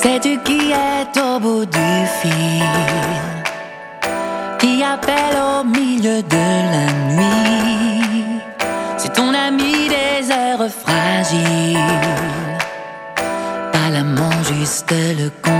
Sais-tu qui est au bout du fil, qui appelle au milieu de la nuit? C'est ton ami des heures fragiles, pas l'amant, juste le